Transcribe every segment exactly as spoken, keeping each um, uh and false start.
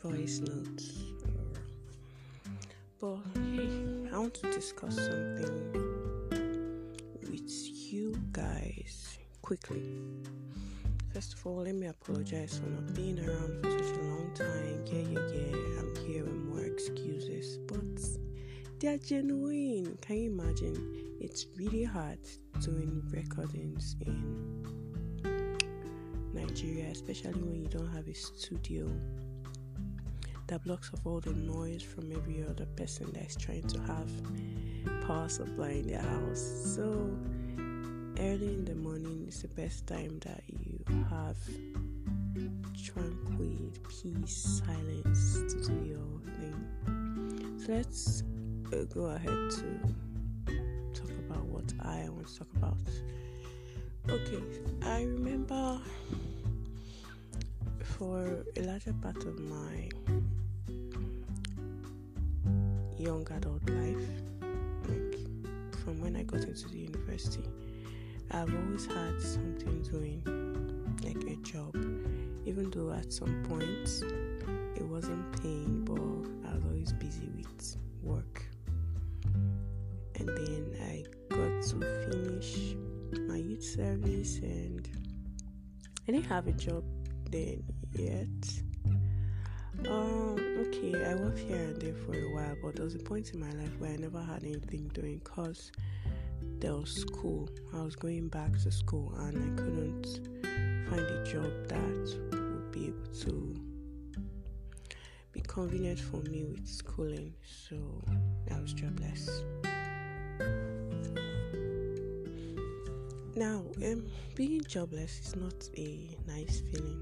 voice notes. But hey, I want to discuss something with you guys quickly. First of all, let me apologize for not being around for such a long time. Yeah, yeah, yeah, I'm here with more excuses, but they are genuine. Can you imagine? It's really hard doing recordings in Nigeria, especially when you don't have a studio that blocks off all the noise from every other person that's trying to have power supply in their house. So early in the morning is the best time that you have tranquil, peace, silence to do your thing. So let's uh, go ahead to talk about what I want to talk about. Okay, I remember for a larger part of my young adult life, like from when I got into the university, I've always had something doing, like a job, even though at some points it wasn't paying, but I was always busy with work. And then I got to finish my youth service, and I didn't have a job then yet. Um, okay, I worked here and there for a while, but there was a point in my life where I never had anything doing because there was school. I was going back to school and I couldn't find a job that would be able to be convenient for me with schooling, so I was jobless. Now, um, being jobless is not a nice feeling.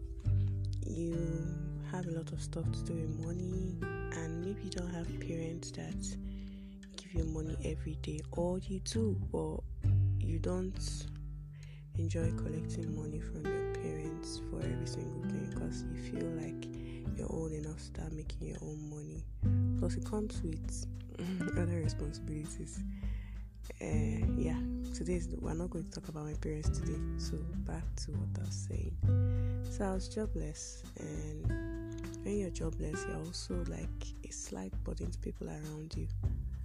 You have a lot of stuff to do with money, and maybe you don't have parents that give you money every day, or you do, but you don't enjoy collecting money from your parents for every single thing because you feel like you're old enough to start making your own money. Plus, it comes with other responsibilities. Uh, yeah, today we're not going to talk about my parents today. So back to what I was saying. So I was jobless, and when you're jobless, you're also like a slight burden to people around you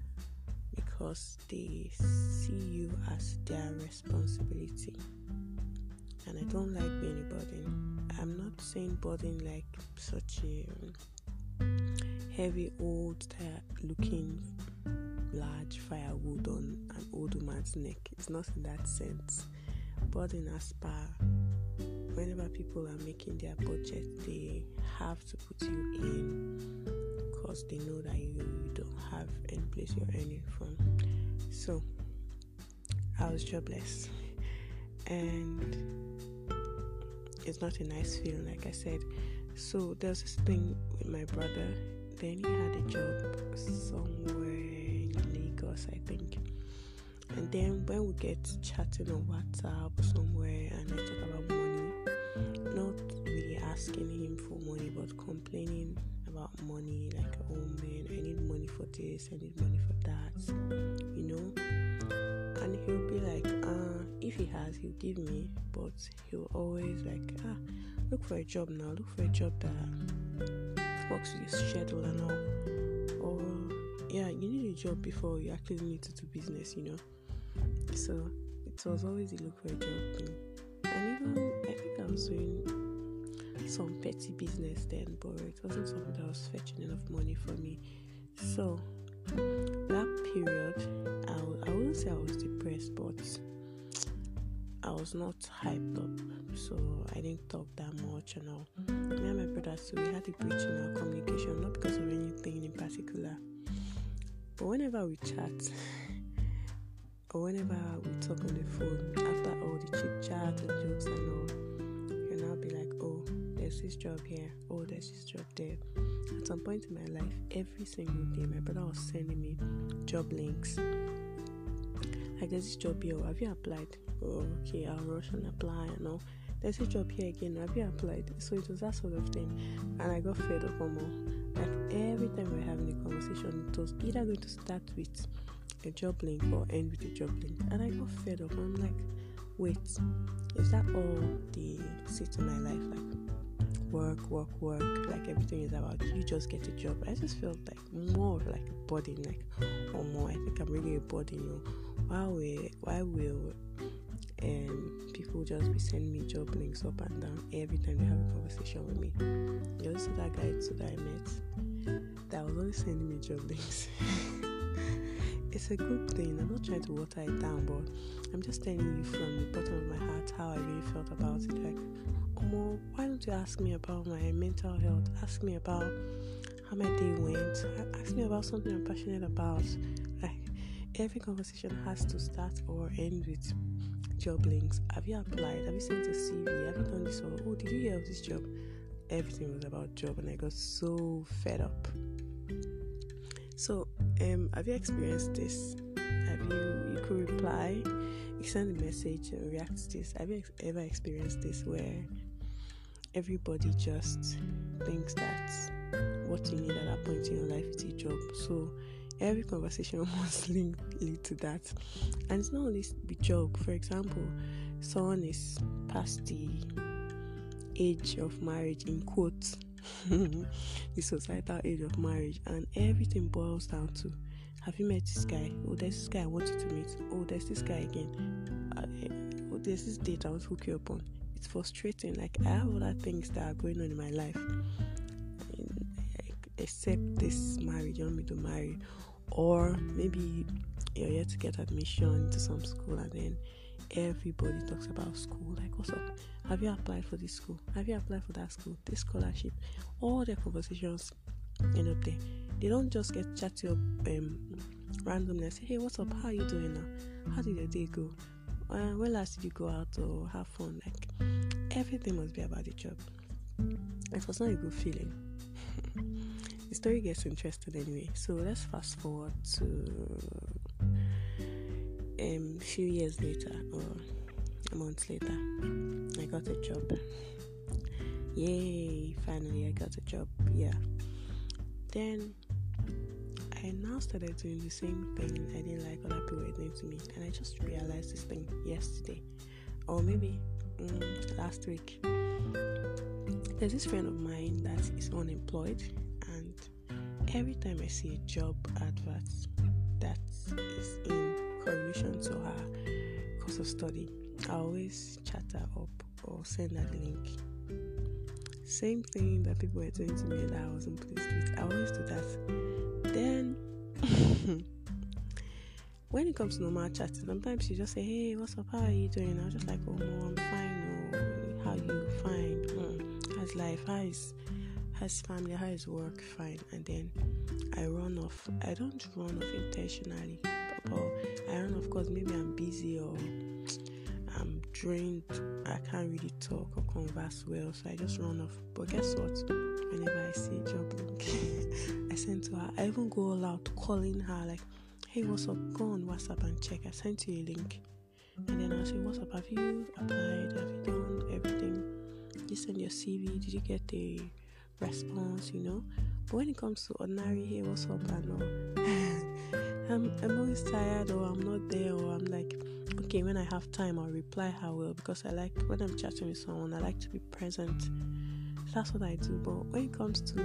because they see you as their responsibility. And I don't like being a burden. I'm not saying burden like such a heavy, old, looking large firewood on an old woman's neck. It's not in that sense. Burden as per whenever people are making their budget, they have to put you in because they know that you, you don't have any place you're earning from. So I was jobless, and it's not a nice feeling, like I said. So there's this thing with my brother. Then he had a job somewhere in Lagos, I think. And then when we get chatting on WhatsApp or somewhere and I talk about money, not really asking him for money, but complaining about money, like, oh man, I need money for this, I need money for that, you know. And he'll be like, uh, if he has, he'll give me, but he'll always like, ah, look for a job now, look for a job that works with your schedule and all. Or yeah, you need a job before you actually need to do business, you know. So it was always a look for a job thing. And even I think I was doing some petty business then, but it wasn't something that was fetching enough money for me. So that period, I, w- I wouldn't say I was depressed, but I was not hyped up, so I didn't talk that much and all. Me and my brother, so we had a breach in our communication, not because of anything in particular, but whenever we chat or whenever we talk on the phone, after all the chit chat and jokes and all, and I'll be like, oh, there's this job here, oh, there's this job there. At some point in my life, every single day, my brother was sending me job links. Like, there's this job here, have you applied? Oh, okay, I'll rush and apply and all. There's a job here again, have you applied? So it was that sort of thing, and I got fed up on more. Like, every time we were having a conversation, it was either going to start with a job link or end with a job link, and I got fed up. I'm like, wait, is that all they say to my life? Like, work, work, work, like everything is about you just get a job. I just felt like more of like a burden, like or more. I think I'm really a burden. You know, why will why will um people just be sending me job links up and down every time they have a conversation with me? You also that guy too that I met that was always sending me job links. It's a good thing. I'm not trying to water it down, but I'm just telling you from the bottom of my heart how I really felt about it. Like, Omo, why don't you ask me about my mental health? Ask me about how my day went. Ask me about something I'm passionate about. Like, every conversation has to start or end with job links. Have you applied? Have you sent a C V? Have you done this? Or, oh, did you hear of this job? Everything was about job, and I got so fed up. So, um, have you experienced this? Have you, you could reply, you send a message and react to this. Have you ex- ever experienced this where everybody just thinks that what you need at that point in your life is a job? So, every conversation must link, lead to that. And it's not only the job. For example, someone is past the age of marriage, in quotes, the societal age of marriage, and everything boils down to, have you met this guy? Oh, there's this guy I want you to meet. Oh, there's this guy again. Uh, oh, there's this date I want to hook you up on. It's frustrating. Like, I have other things that are going on in my life, except this marriage you want me to marry. Or maybe you're here to get admission to some school, and then everybody talks about school. Like, what's up? Have you applied for this school? Have you applied for that school? This scholarship? All their conversations end up there. They don't just get chatty up um, randomly and say, hey, what's up? How are you doing now? How did your day go? Uh, when last did you go out or have fun? Like, everything must be about the job. It was not a good feeling. The story gets interesting anyway. So let's fast forward to um, a few years later, or a month later. I got a job. Yay, finally I got a job. Yeah. Then I now started doing the same thing I didn't like other people were doing to me, and I just realized this thing yesterday, or maybe um, last week. There's this friend of mine that is unemployed, and every time I see a job advert that is in correlation to her course of study, I always chat her up or send her the link. Same thing that people were doing to me that I wasn't pleased with. I always do that. Then, when it comes to normal chatting, sometimes she just say, hey, what's up? How are you doing? I was just like, oh, no, I'm fine. Oh, how you? Fine. Mm. How's life? How is, how's family? How is work? Fine. And then I run off. I don't run off intentionally. But I run off because maybe I'm busy or I'm drained. I can't really talk or converse well, so I just run off. But guess what? Whenever I see a job link, I send to her. I even go all out calling her like, hey, what's up? Go on WhatsApp and check. I sent you a link. And then I'll say, what's up? Have you applied? Have you done everything? Did you send your C V? Did you get the response? You know? But when it comes to ordinary, hey, what's up? I know. I'm, I'm always tired, or I'm not there, or I'm like, okay, when I have time, I'll reply her well, because I like, when I'm chatting with someone, I like to be present. So that's what I do. But when it comes to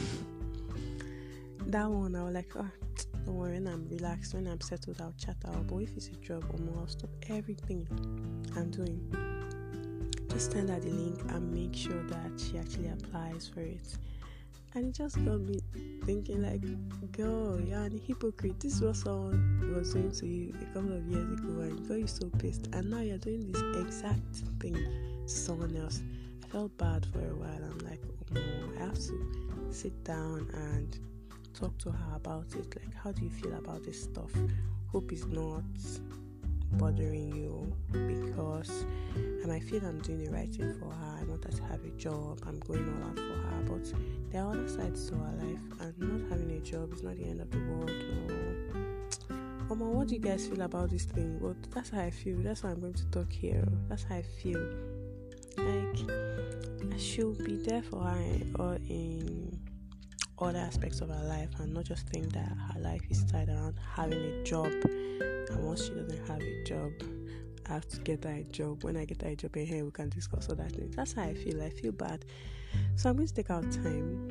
that one, I was like, oh, don't worry, when I'm relaxed, when I'm settled, I'll chat out. But if it's a job, I'll stop everything I'm doing. Just send her the link and make sure that she actually applies for it. And it just got me thinking, like, girl, you're a hypocrite. This is what someone was doing to you a couple of years ago, and you got you so pissed, and now you're doing this exact thing to someone else. I felt bad for a while. I'm like, oh no, I have to sit down and talk to her about it. Like, how do you feel about this stuff? Hope it's not bothering you, because I might feel I'm doing the right thing for her. I want her to have a job. I'm going all out for her, but there are other sides to her life, and not having a job is not the end of the world. Oh, Mama, what do you guys feel about this thing? Well, that's how I feel. That's why I'm going to talk here. That's how I feel. Like, I should be there for her or in other aspects of her life, and not just think that her life is tied around having a job. And once she doesn't have a job, I have to get her a job. When I get her a job in here, we can discuss all that things. That's how I feel. I feel bad. So I'm going to take our time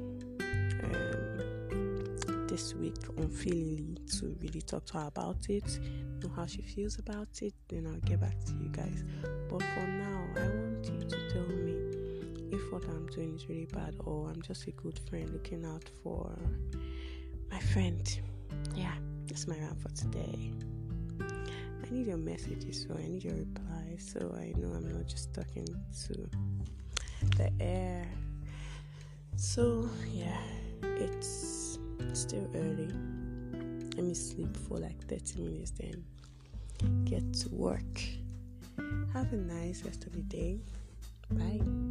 um, this week unfeelingly to really talk to her about it, know how she feels about it, then I'll get back to you guys. But for now, I want you to tell me if what I'm doing is really bad, or I'm just a good friend looking out for my friend. Yeah, that's my rant for today. I need your messages, so I need your replies, so I know I'm not just talking to the air. So yeah, it's still early. Let me sleep for like thirty minutes, then get to work. Have a nice rest of the day. Bye.